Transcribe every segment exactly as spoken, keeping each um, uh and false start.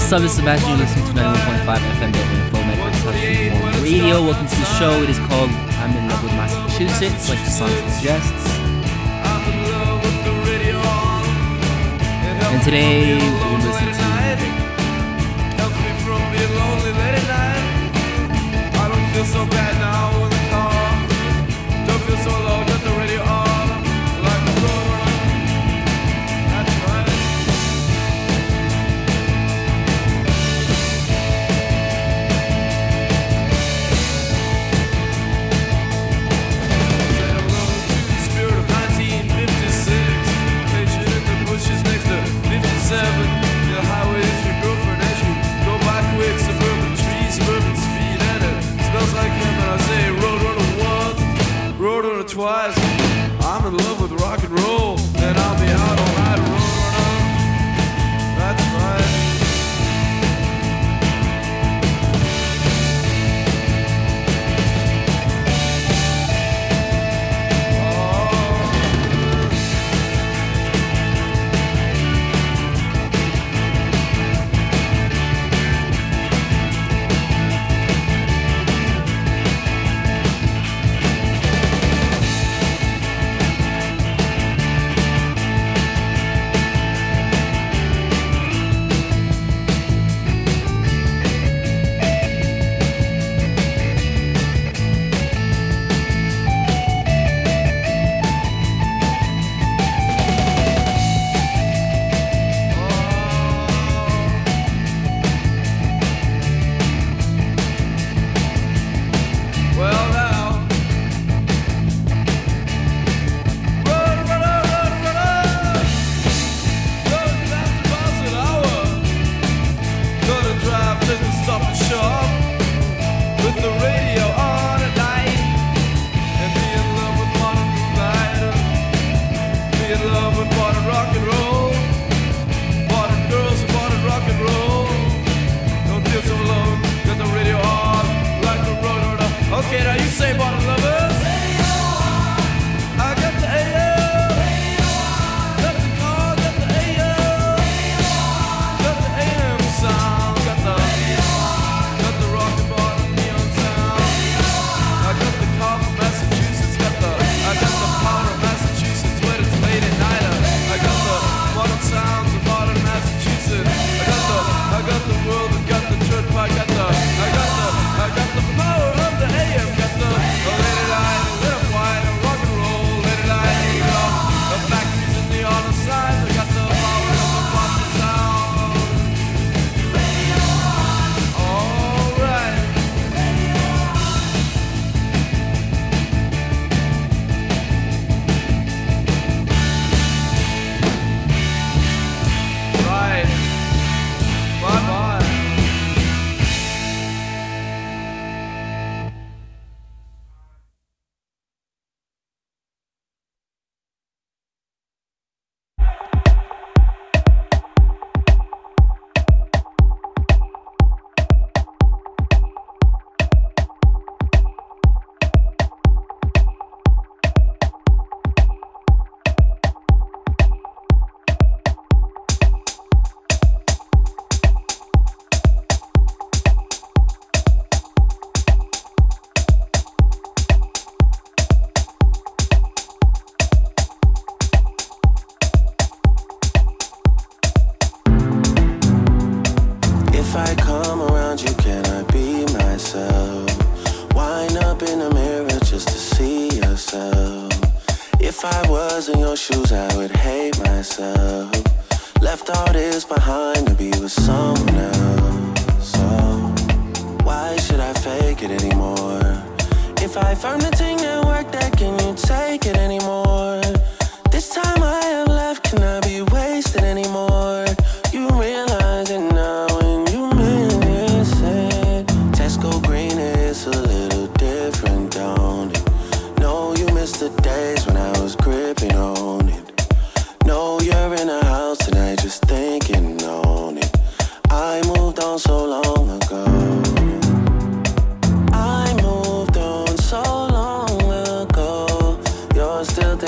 up? This is Sebastian. You're listening to ninety-one point five F M Info Network Freeform Radio. Welcome to the show. It is called I'm in Love with Massachusetts, like the song suggests. And today we're listening to Helps me from being lonely late at night. I don't feel so bad now in the car. Don't feel so low, got the radio on. Like a road. That's right. Say hello to the spirit of nineteen fifty-six. Patient in the bushes next to fifty-seven. The highway's your girlfriend as you go by quick. Suburban trees, suburban speed, and it smells like him. And I say road runner once, road runner twice. I'm in love with rock and roll, and I'll be out all night. Road runner, that's right. Still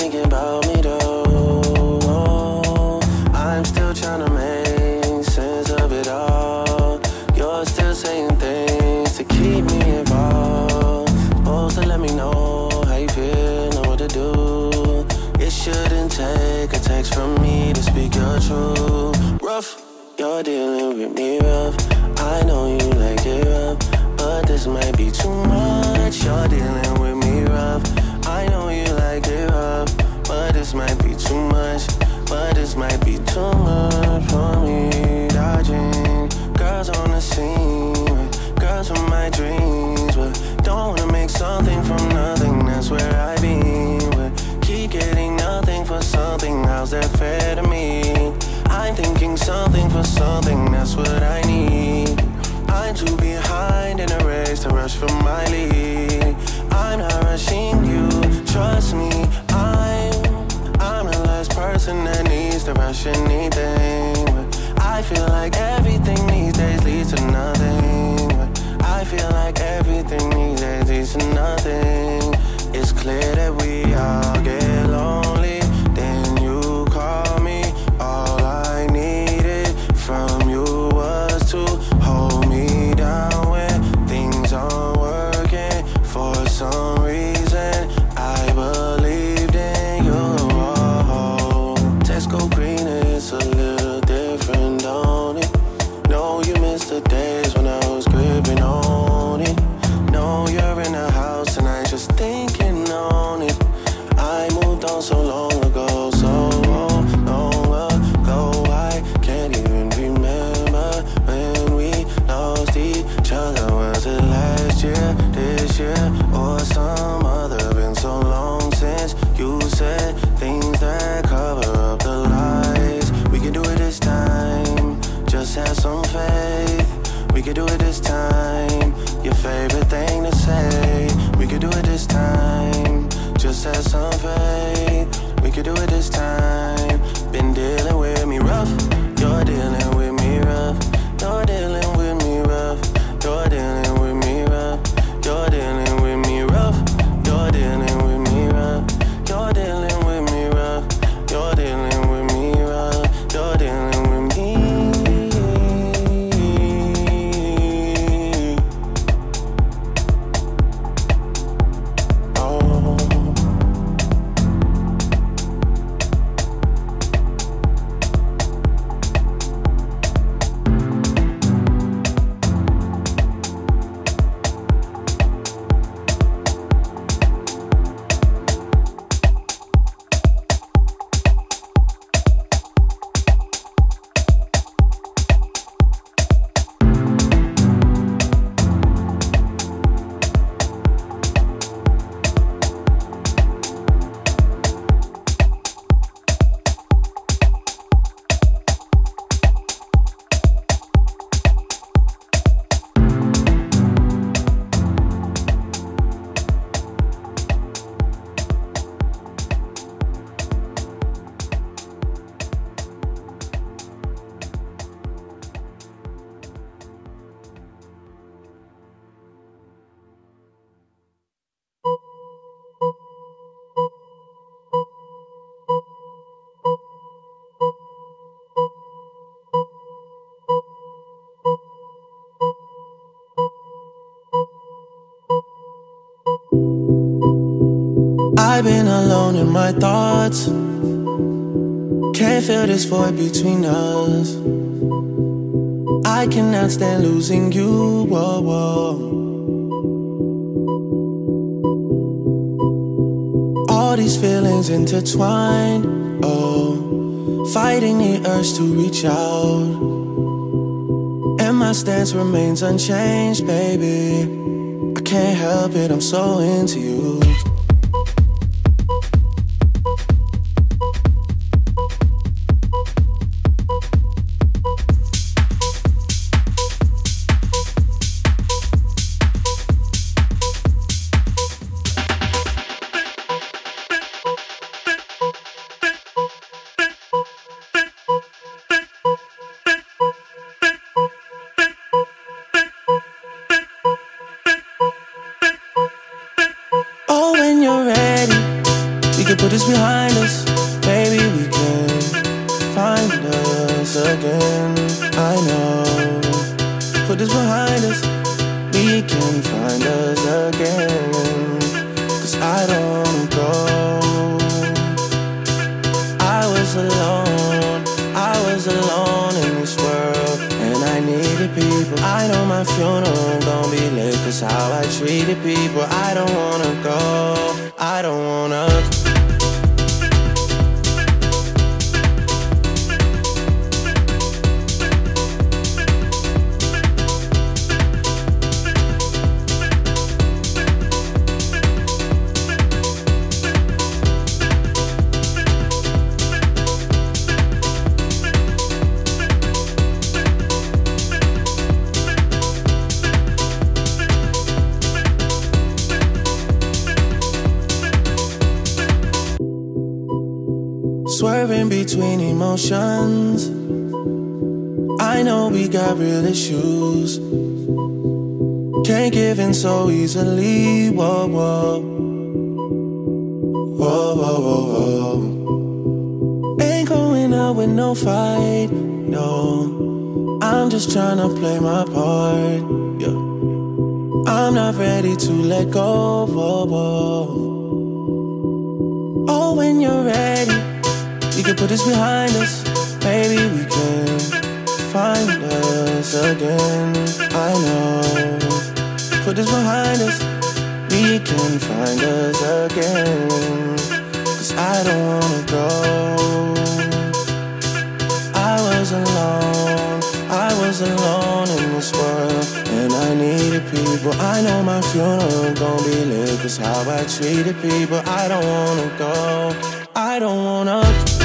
speak your truth. Rough, you're dealing with me rough. I know you like it rough, but this might be too much. You're dealing with me rough. I know you like it rough, but this might be too much. But this might be too much for me. Dodging girls on the scene, girls from my dreams, but don't wanna make something from nothing. That's where I been. But keep getting nothing for something. How's that fair to me? I'm thinking something for something. That's what I need. I'm too behind in a race to rush for my lead. I'm not rushing you. Trust me. I'm I'm the last person that needs to rush anything. But I feel like everything these days leads to nothing. But I feel like everything these days leads to nothing. It's clear that we all get lonely. Then you call me. All I needed from you was to hold me down when things aren't working. For some reason, I believed in you. Oh, Tesco green is a little different, don't it? No, you missed the days when I was gripping on it. No, you're in the house and I just thinking on it. I moved on so long ago, so long ago. I can't even remember when we lost each other. Was it last year, this year, or some other? Been so long since you said things that cover up the lies. We can do it this time, just have some faith. We can do it this time, your favorite thing to say. We can do it this time, just have some faith. We can do it this time. Been dealing with me rough, you're dealing with me rough. You're dealing with me rough, you're dealing with me rough. You're dealing with me rough, you're dealing with me rough. You're dealing with me rough, you're dealing with me rough. You're dealing with me. I've been alone in my thoughts. Can't feel this void between us. I cannot stand losing you. Whoa, whoa. All these feelings intertwined. Oh, fighting the urge to reach out. And my stance remains unchanged, baby. I can't help it, I'm so into you. Put this behind us, maybe we can find us again. I know. Put this behind us, we can find us again. Cause I don't go. I was alone people. I know my funeral gon' be lit, cause how I treated people. I don't wanna go, I don't wanna. Swerving between emotions. I know we got real issues. Can't give in so easily. Whoa, whoa. Whoa, whoa, whoa, whoa. Ain't going out with no fight, no. I'm just trying to play my part, yeah. I'm not ready to let go, whoa, whoa. Oh, when you're ready, we can put this behind us. Maybe we can find us again. I know. Put this behind us. We can find us again. Cause I don't wanna go. I was alone. I was alone in this world. And I needed people. I know my funeral gon' be lit, cause how I treated people. I don't wanna go. I don't wanna.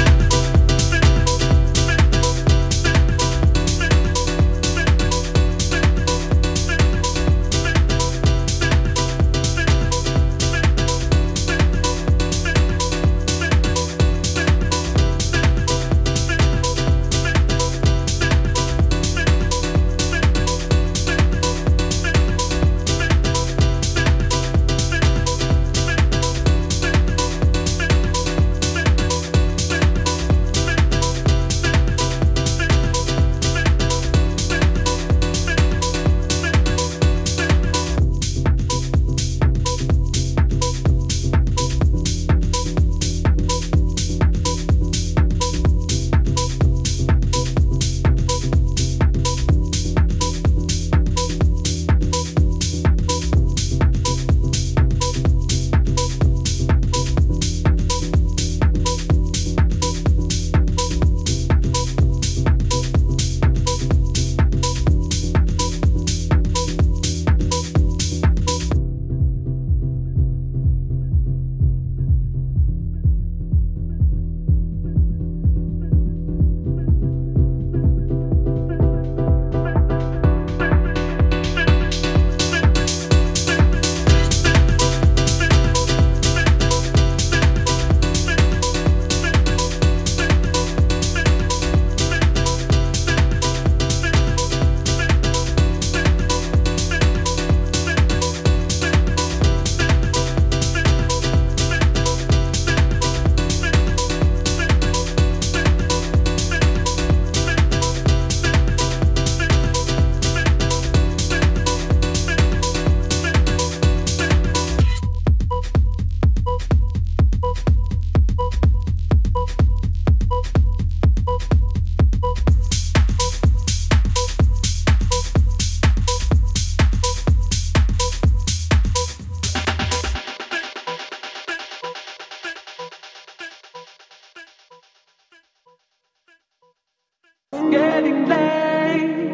Getting late.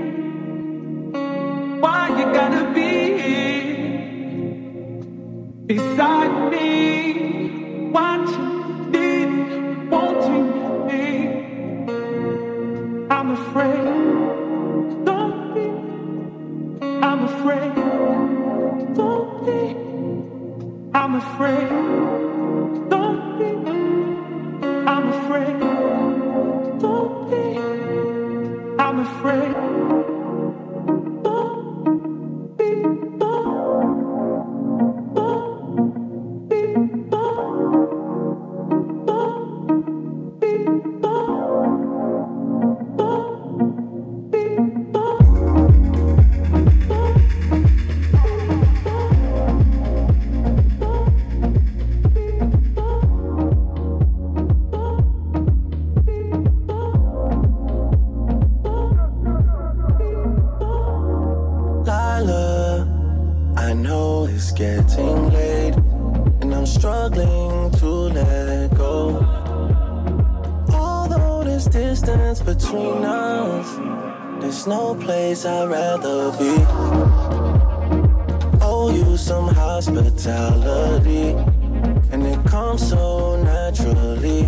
Why you gotta be here beside me, watching, needing, wanting me? I'm afraid. Don't be. I'm afraid. Don't be. I'm afraid. Don't be. I'm afraid. Don't be. I'm afraid. Don't be, don't, don't be, don't, don't be, don't, don't be, don't. I know it's getting late, and I'm struggling to let go. Although there's distance between us, there's no place I'd rather be. Owe you some hospitality, and it comes so naturally.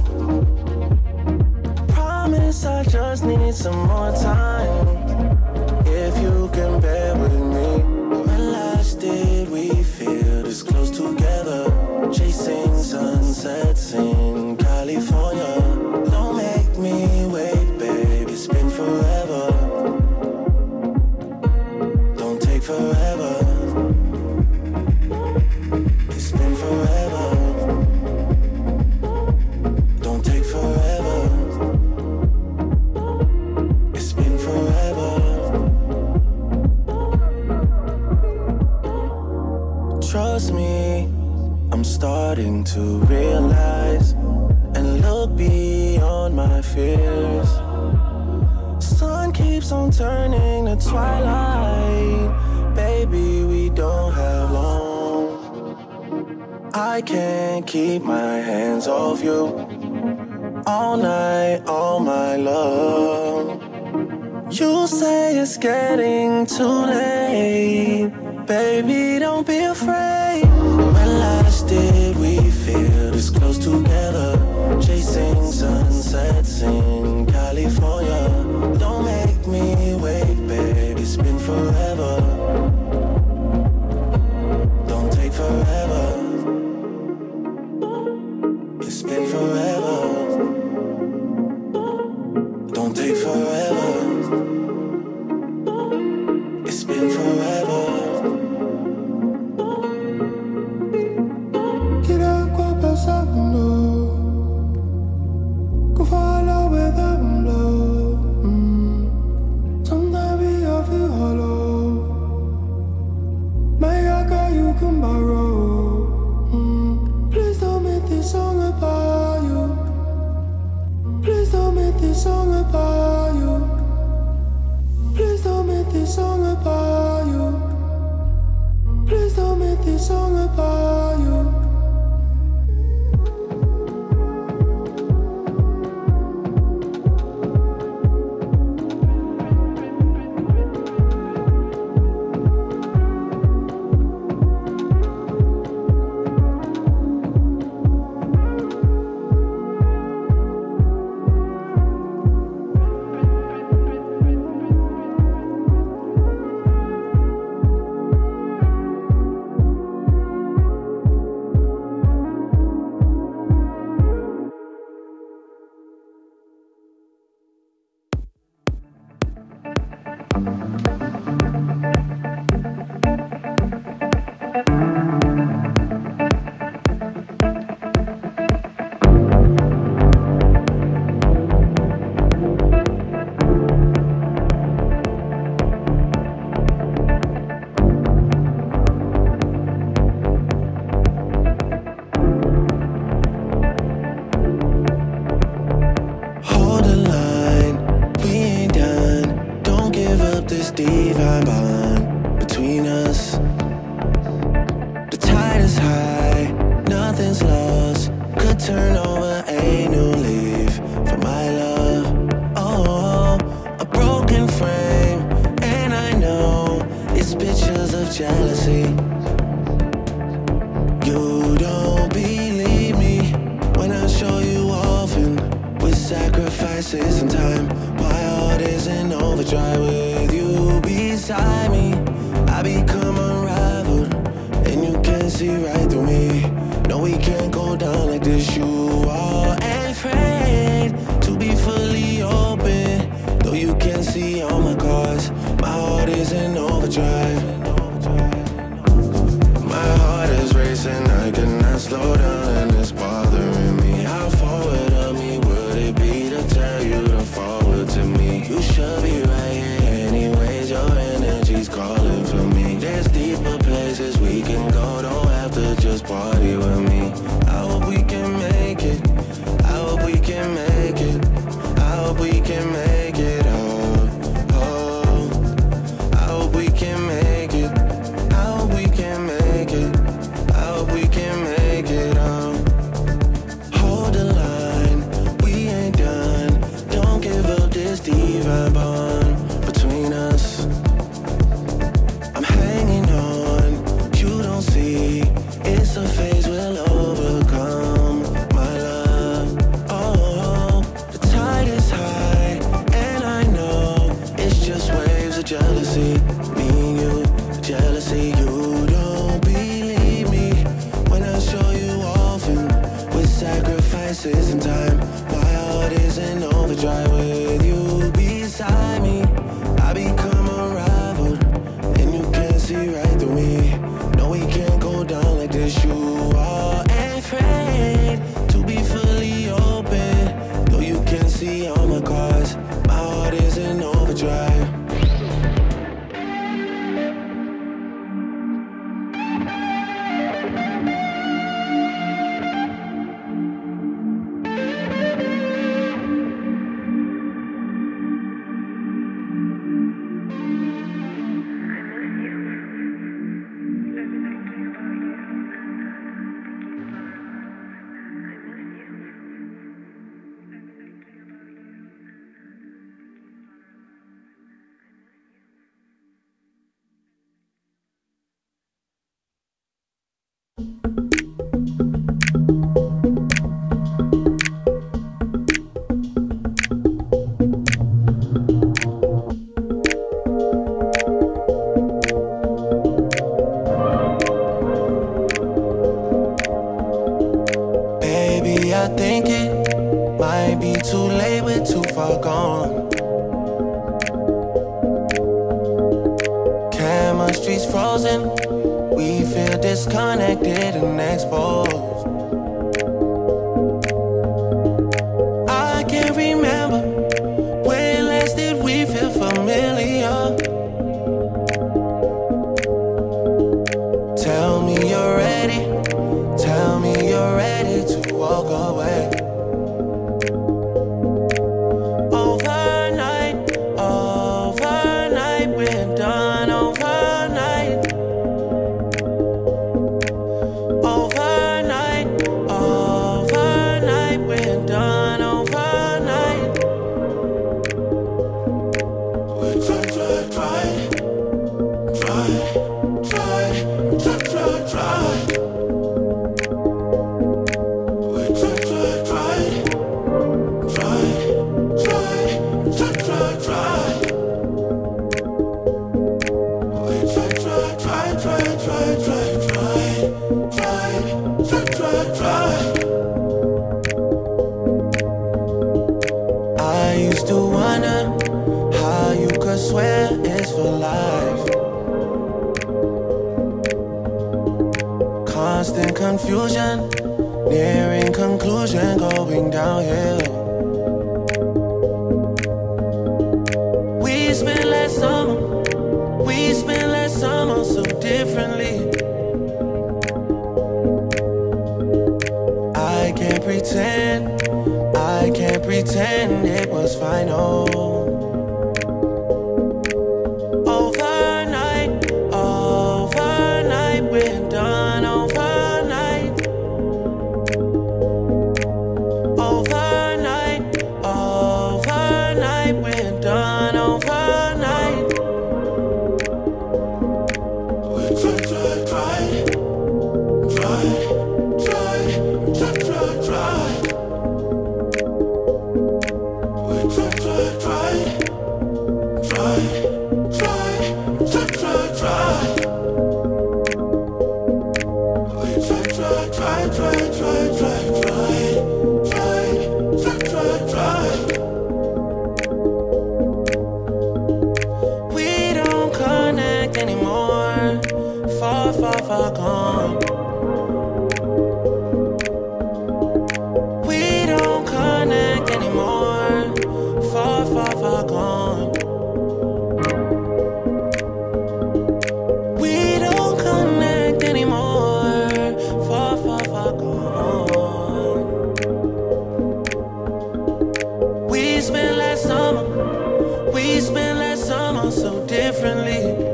Promise I just need some more time. If you can bear with me. When last did we feel this close together? Chasing sunsets in California. Don't make me wait, babe, it's been forever. Don't take forever. It's been forever. Don't take forever. It's been forever. Trust me, I'm starting to realize and look beyond my fears. Sun keeps on turning to twilight. Baby, we don't have long. I can't keep my hands off you. All night, all my love. You say it's getting too late. Baby, don't be afraid. When last did we feel this close together? Chasing sunsets in California. Don't make me wait, babe, it's been forever. Don't take forever. It's been forever. Don't take forever. It's been forever. Song about you. Please don't make this song about you. Please don't make this song about you. divine bond between us. The tide is high, nothing's lost. Could turn over a new leaf for my love. Oh, a broken frame, and I know it's pictures of jealousy. You don't believe me when I show you often, with sacrifices and time. My heart is in overdrive with you beside me. I become unraveled, and you can see right through me. No, we can't go down like this. You are afraid to be fully open, though you can see all my cards. My heart is in overdrive. My heart is racing, I cannot slow down, and it's bothering me. How forward of me would it be to tell you to forward to me? You should be right here anyways, your energy's calling for me. There's deeper places we can go, don't have to just party with me. I hope we can make it, I hope we can make it, I hope we can make it, oh, oh. I hope we can make it, I hope we can frozen. We feel disconnected and exposed. I can't remember when last did we feel familiar. Tell me you're ready. Tell me you're ready to walk away. Overnight, overnight, we're done overnight. Overnight, overnight, we're done overnight. We try, try, try, try, try, try, try, try. I used to wonder how you could swear it's for life. Constant confusion, nearing conclusion, going downhill. We spent last summer, we spent last summer so differently. I can't pretend, I can't pretend it was final. Overnight, overnight, we're done overnight. Overnight, overnight, we're done overnight. We try, try, try, try, try, try, try, try. We try, try, try, try, try, try, try, try. We try, try, try, try, try, try, try, try, try, try. We don't connect anymore. Far, far, far gone. We don't connect anymore. Far, far, far gone. We don't connect anymore. Far, far, far gone. We spent last summer, we spent last summer so differently.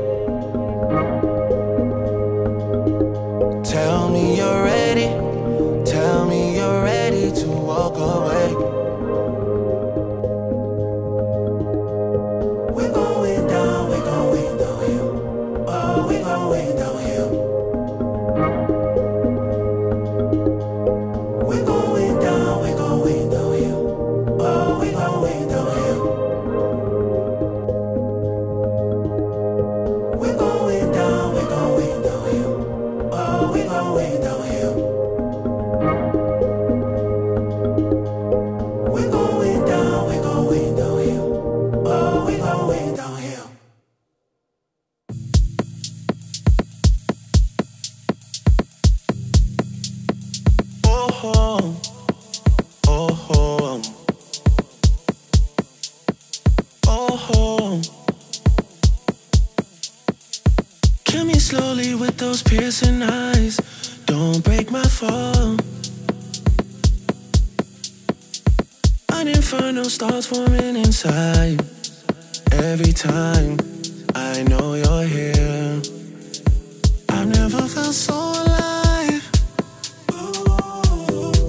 Tell me you're ready. Tell me you're ready to walk away. We're going down, we're going downhill. Oh, we're going downhill. We're going down, we're going downhill. Oh, we're going downhill. We're going down, we're going downhill. Oh, we're going downhill. We're going down, we're going downhill. Oh, we're going downhill. Oh, oh, oh, oh. Kill me slowly with those piercing eyes. Don't break my fall. An inferno starts forming inside. Every time I know you're here. I've never felt so alive. Ooh.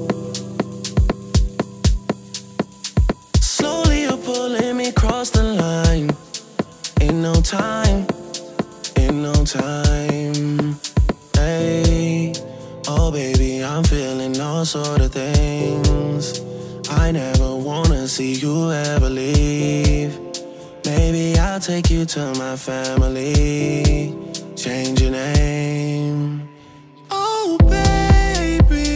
Slowly you're pulling me across the line. In no time, in no time. Hey, oh baby, I'm feeling all sort of things. I never wanna see you ever leave. Maybe I'll take you to my family. Change your name. Oh baby.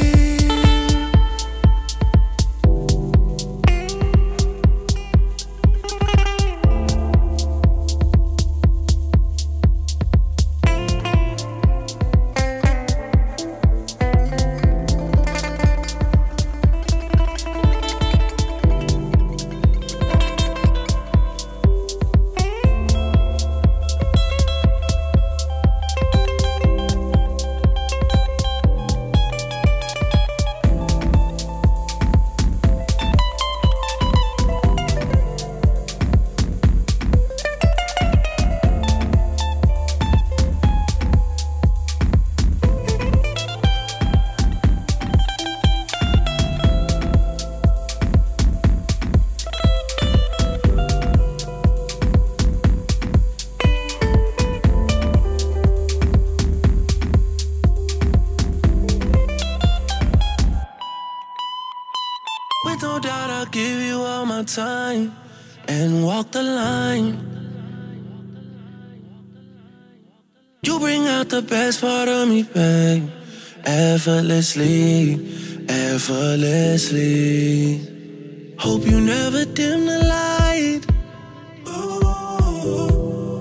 doubt I'll give you all my time and walk the line. You bring out the best part of me, babe. Effortlessly, effortlessly. Hope you never dim the light. Ooh.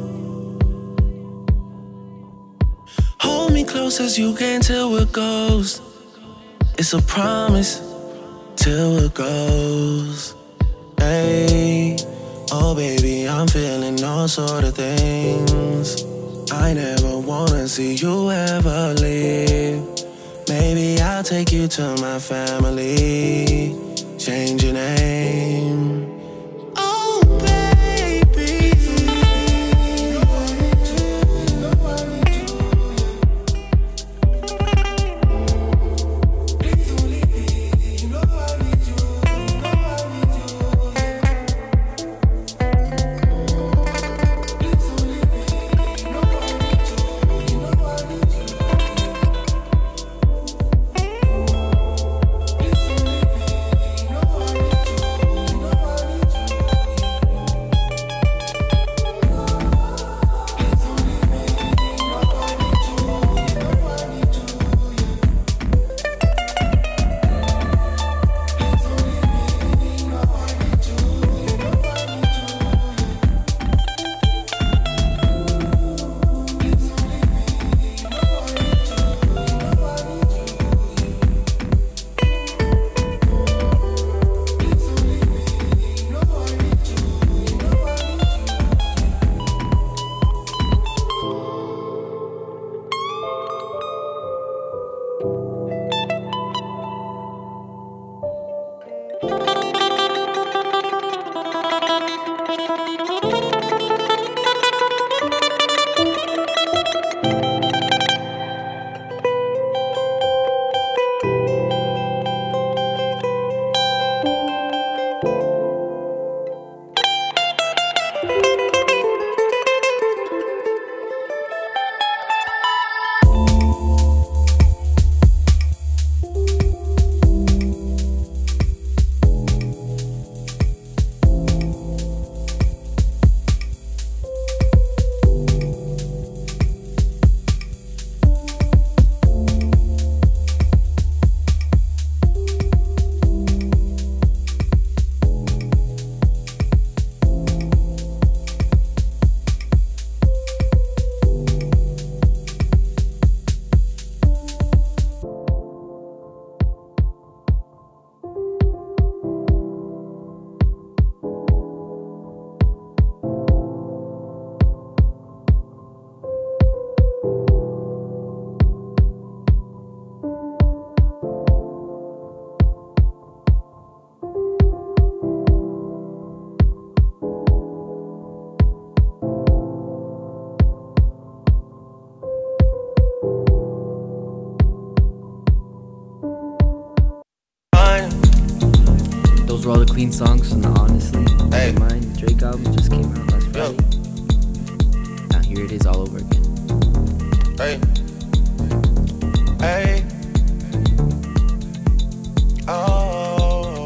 Hold me close as you can till we're ghosts. It's a promise till it goes. Hey, oh baby, I'm feeling all sort of things. I never wanna see you ever leave. Maybe I'll take you to my family. Change your name. Oh baby, Those were all the Queen songs from the Honestly. Hey. Mine, the Drake album just came out last Friday. Now here it is all over again. Hey, hey, oh,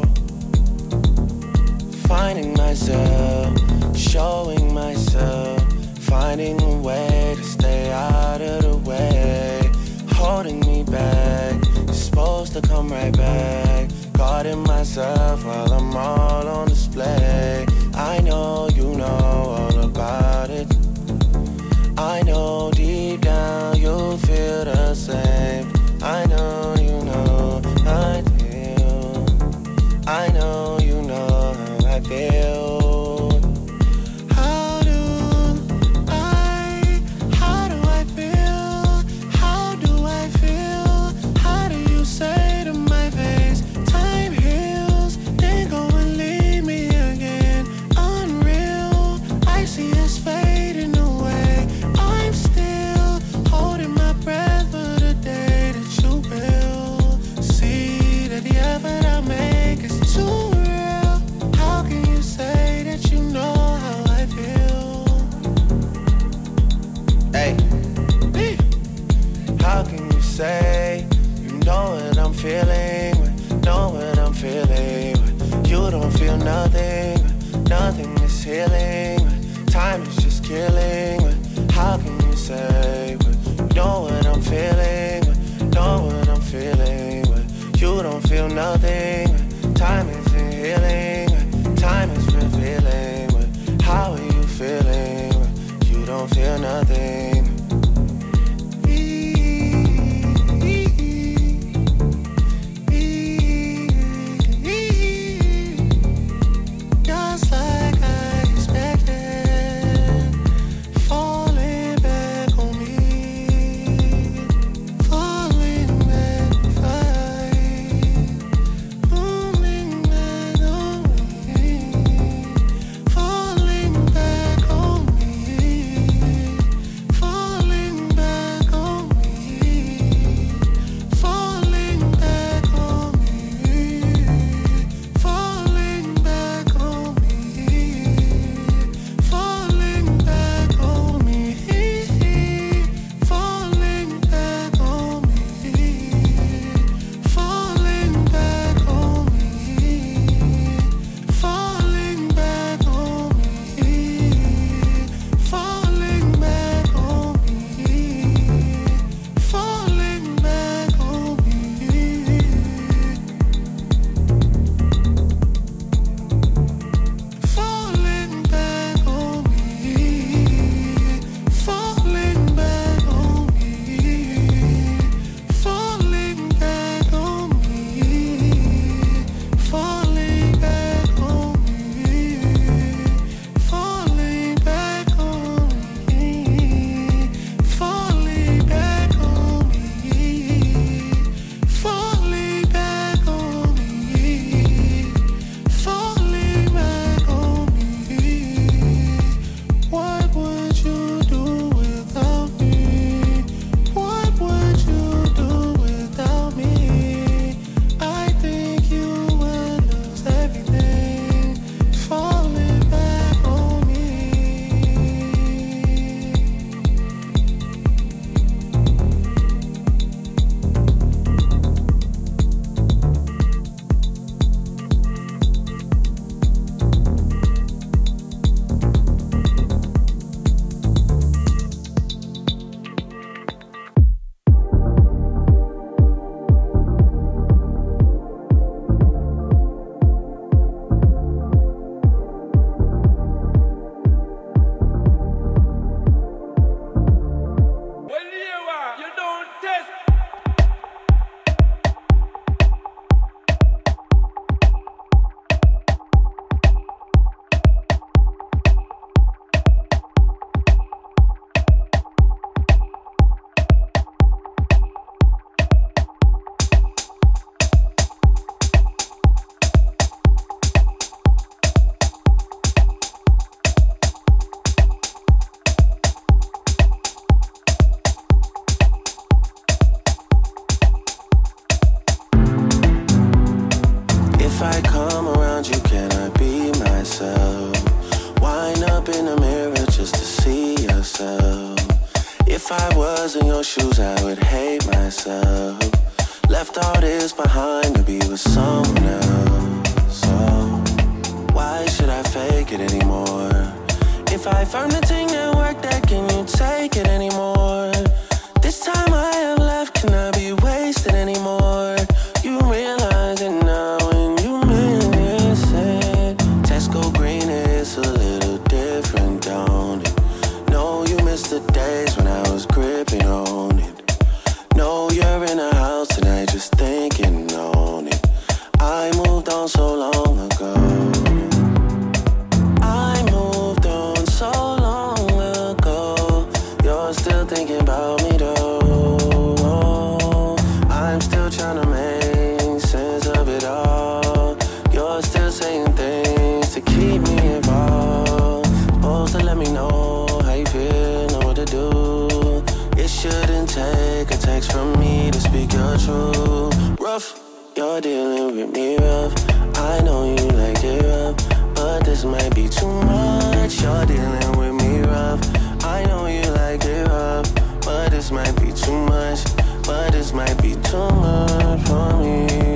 finding myself, showing myself, finding a way to stay out of the way, holding me back, supposed to come right back, guarding myself while I'm all on display. I know you know all about it. I know deep down you feel the same. I know you know I feel. I know you know how I feel. How do I, how do I feel? How do I feel? How do you say to my face, time heals, then go and leave me again? Unreal, I see us fading away. I'm still holding my breath for the day that you will see that the effort I make is too real. How can you say that you know how I feel? Hey, how can you say you know what I'm feeling? Know what I'm feeling? You healing, but time is just killing. But how can you say, but you know what I'm feeling, but know what I'm feeling, but you don't feel nothing. But time isn't healing, but time is revealing. But how are you feeling, but you don't feel nothing?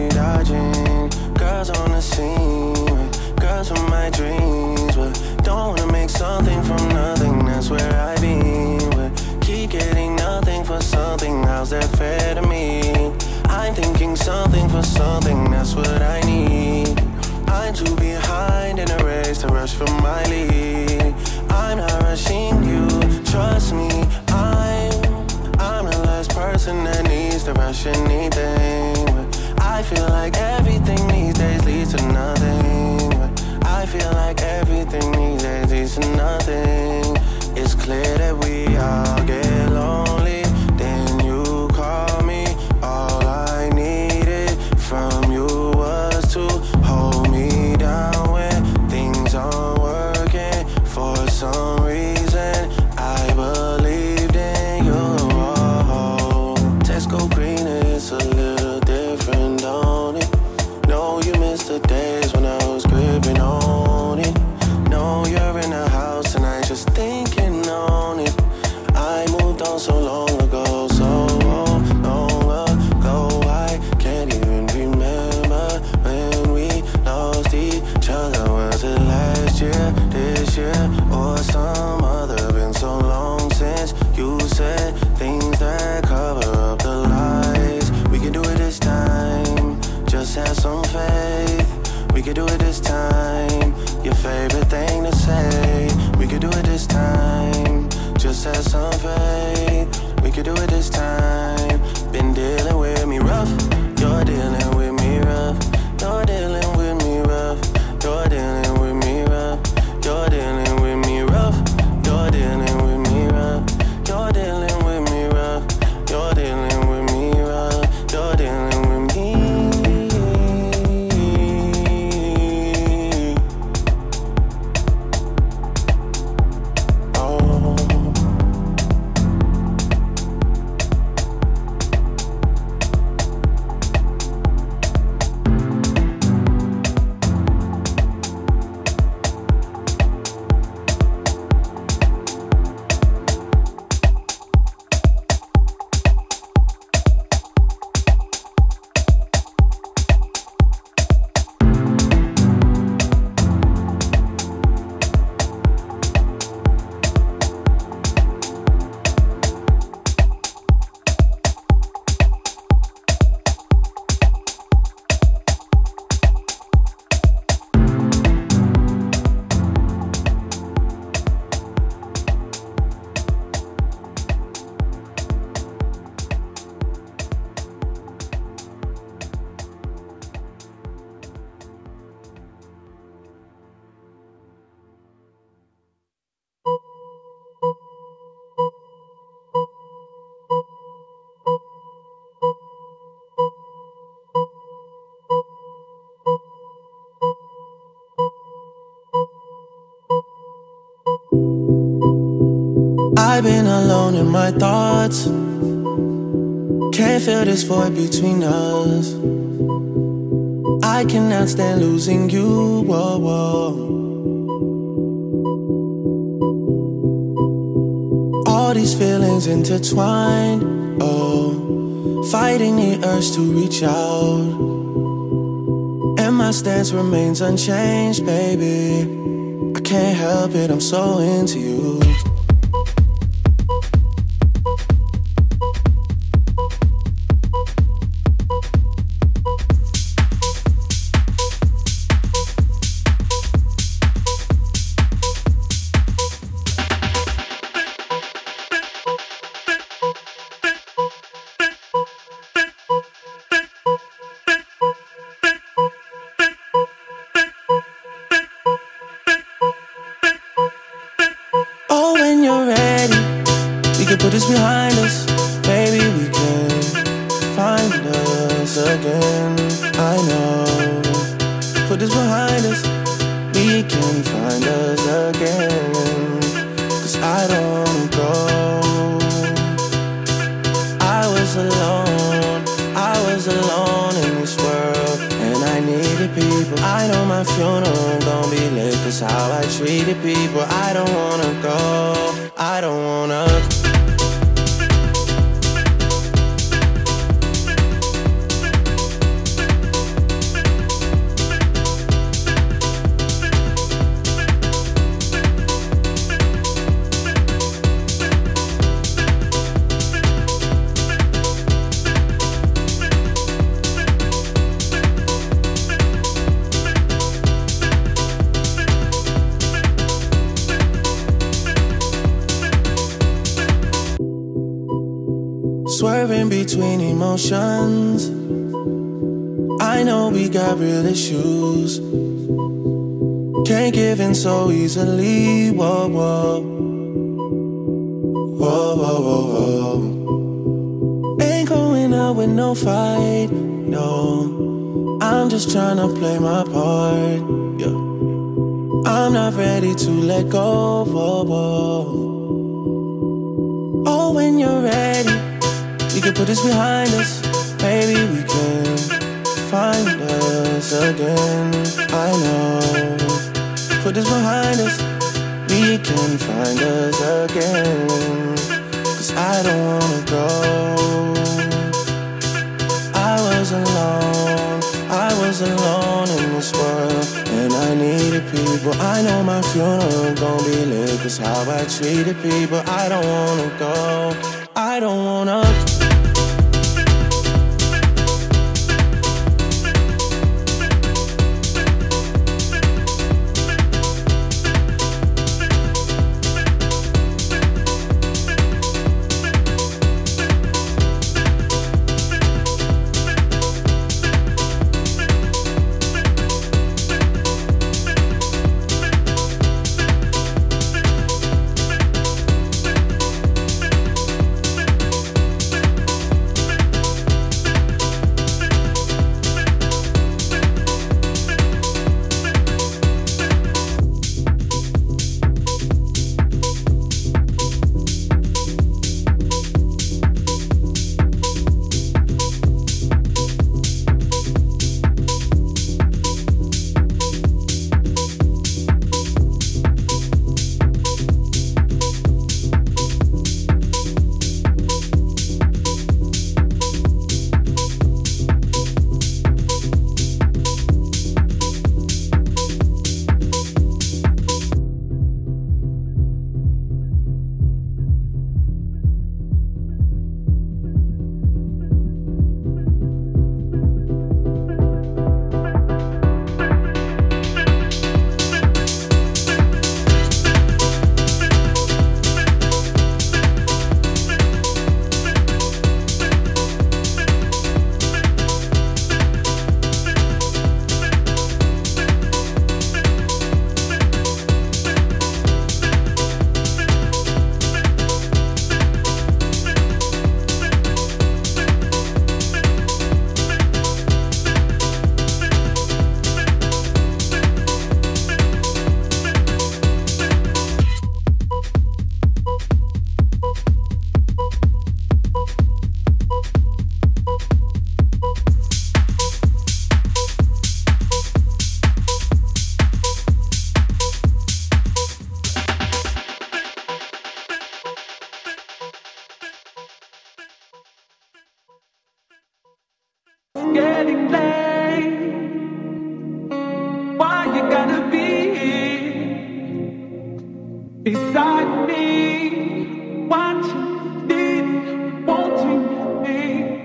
Girls on the scene, girls from my dreams, but don't wanna make something from nothing, that's where I been with. Keep getting nothing for something, how's that fair to me? I'm thinking something for something, that's what I need. I'm too behind in a race to rush for my lead. I'm not rushing you, trust me. I'm, I'm the last person that needs to rush anything. I feel like everything these days leads to nothing. I feel like everything these days leads to nothing. It's clear that we all get lonely. Then you call me. All I needed from you was to hold me down when things aren't working. For some reason, I believed in you. Oh, Tesco green is a little different, don't it? No, you missed the days when I was gripping on it. No, you're in the house and I just thinking on it. I moved on so long ago, so long ago. I can't even remember when we lost each other. Was it last year, this year, or some other? Been so long since you said things that cover up the lies. We can do it this time, just have some faith. We can do it this time, your favorite thing to say. We can do it this time, just have some faith. We can do it this time. Been dealing with me rough, you're dealing with me rough. You're dealing with me rough, you're dealing with me rough. You're dealing with me rough, you're dealing with me rough. You're dealing with me rough, you're dealing with me rough. You're dealing with me. I've been alone in my thoughts. Can't feel this void between us. I cannot stand losing you. Whoa, whoa. All these feelings intertwined. Oh, fighting the urge to reach out. And my stance remains unchanged, baby. I can't help it, I'm so into you. Put this behind us, maybe we can find us again. I know. Put this behind us, we can find us again. Cause I don't go. I was alone, I was alone in this world, and I needed people. I know my funeral gon' be lit, cause how I treated people. I don't wanna go, I don't wanna. Swerving between emotions. I know we got real issues. Can't give in so easily. Whoa, whoa. Whoa, whoa, whoa, whoa. Ain't going out with no fight, no. I'm just tryna play my part, yeah. I'm not ready to let go, whoa, whoa. Oh, when you're ready, we can put this behind us. Maybe we can find us again. I know. Put this behind us. We can find us again. Cause I don't wanna go. I was alone. I was alone in this world. And I needed people. I know my funeral gon' be lit. Cause how I treated people. I don't wanna go. I don't wanna. Getting late. Why you gotta be here beside me, watching, needing, wanting me?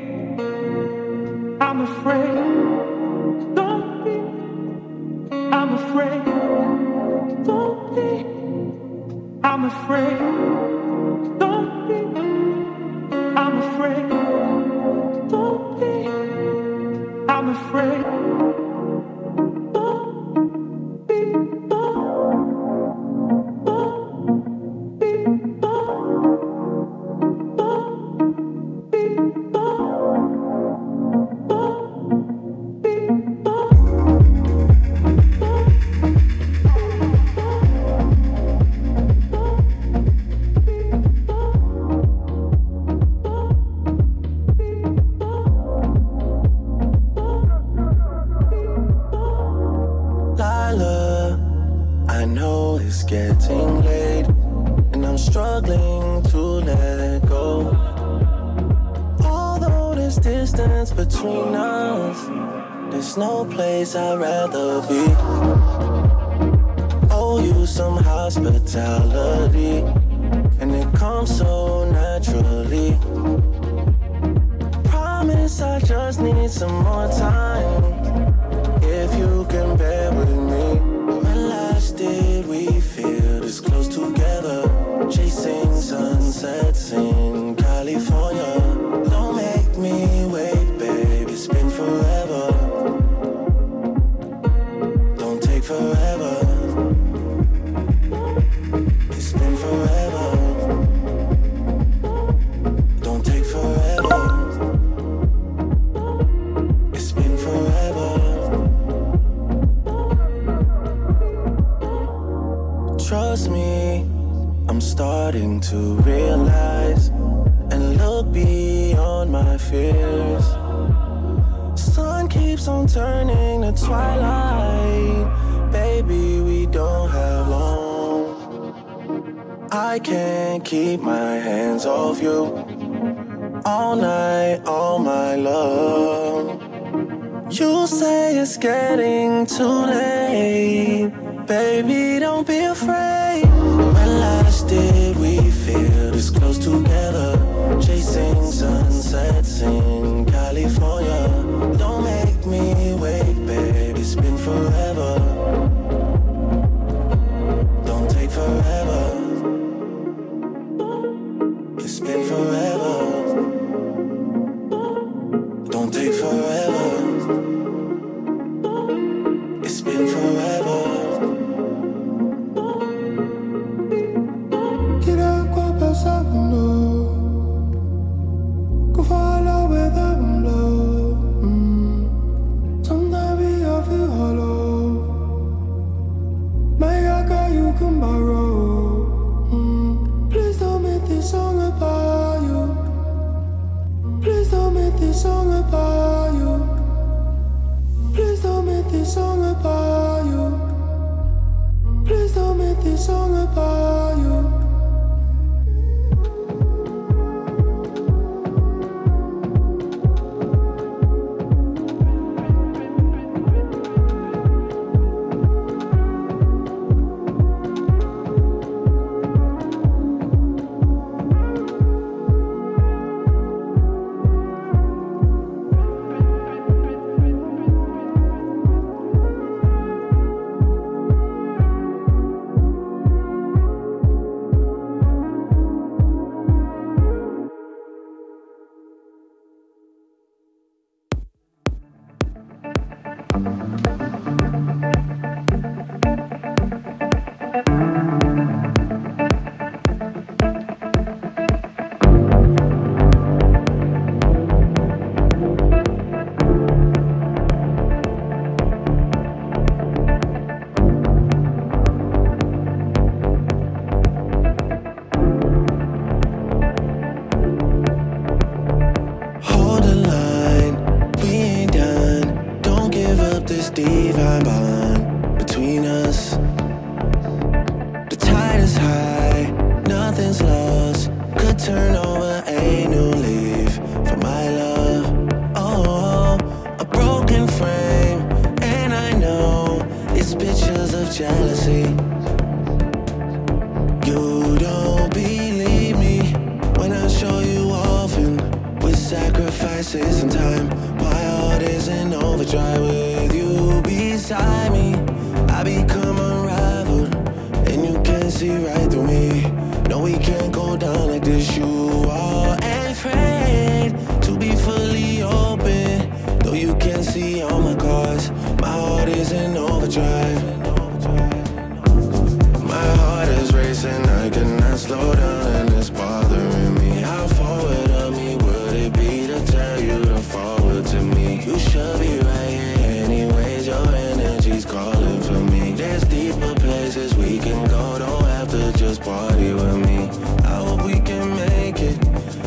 I'm afraid. Don't be. I'm afraid. Don't be. I'm afraid. Don't be. I'm afraid. Don't be. I'm afraid. Don't be, don't, don't be, don't, don't be, don't, don't be, don't. Getting late, and I'm struggling to let go. Although there's distance between us, there's no place I'd rather be. Owe you some hospitality, and it comes so naturally. Promise I just need some more time. If you can bear with me. When last did we feel this close together? Chasing sunsets in California. my fears. Sun keeps on turning to twilight. Baby, we don't have long. I can't keep my hands off you. All night, all my love. You say it's getting too late. Baby, don't be afraid. When last did we feel this close together? Chasing sunsets in California. Don't make me wait, baby, it's been forever. Don't take forever. It's been forever. Don't take forever. It's been forever. Quiero pasando. Go follow where the wind blows. Mm. Sometimes we all feel hollow. My God, you can borrow. Mm. Please don't make this song about you. Please don't make this song about you. Please don't make this song about you. Please don't make this song about you. Sacrifices and time. My heart is in overdrive with you beside me. I become unraveled, and you can see right through me. No, we can't go down like this. You are afraid to be fully open, though you can see all my cards. My heart is in overdrive. My heart is racing, I cannot slow down, and it's bothering me. How forward of me would it be to tell you to forward to me? You should be right here anyways, your energy's calling for me. There's deeper places we can go, don't have to just party with me. I hope we can make it,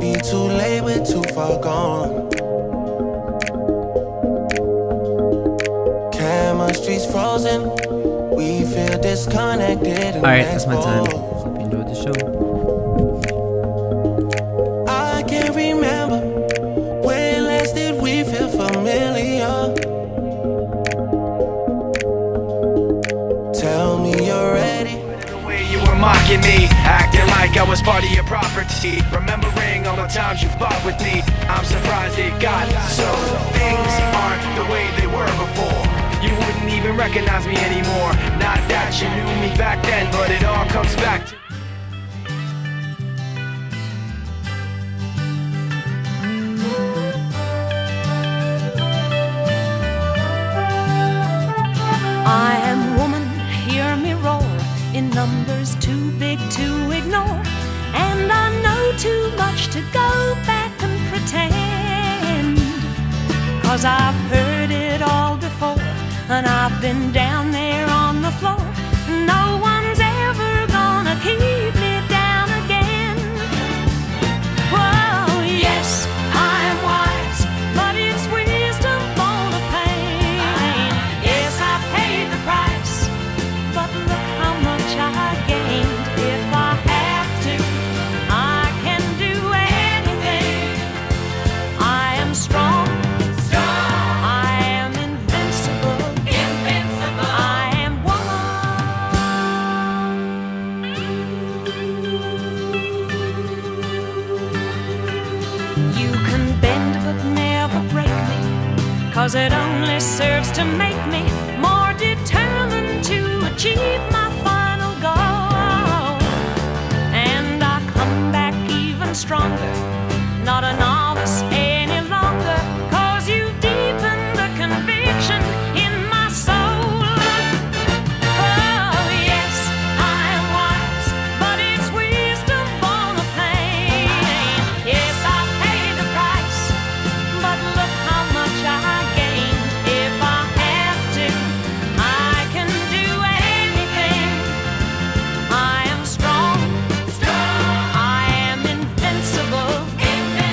be too late, we're too far gone. Chemistry's frozen. We feel disconnected. Alright, that's my time. Hope you enjoyed the show. I can't remember when last did we feel familiar. Tell me you're ready. The way you were mocking me, acting like I was part of your property, remembering all the times you fought with me. I'm surprised it got so. Things aren't the way they were before. You wouldn't even recognize me anymore. Not that you knew me back then, but it all comes back to I am woman, hear me roar, in numbers too big to ignore. And I know too much to go back and pretend, 'cause I've heard it all before, and I've been down there on the floor. No one's ever gonna keep me down again. Whoa, yes, I'm wise, but it's wisdom for the pain. Yes, I paid the price, but look how much I gained. If I have to, I can do anything. I am strong. Cause it only serves to make me more determined to achieve my final goal. And I come back even stronger, not an